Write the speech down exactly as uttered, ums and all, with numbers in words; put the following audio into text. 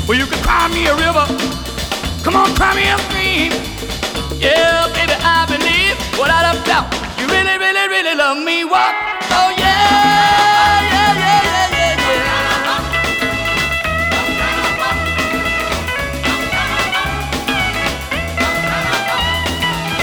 Well, you can cry me a river. Come on, cry me a stream. Yeah, baby, I believe without a doubt you really, really, really love me. What?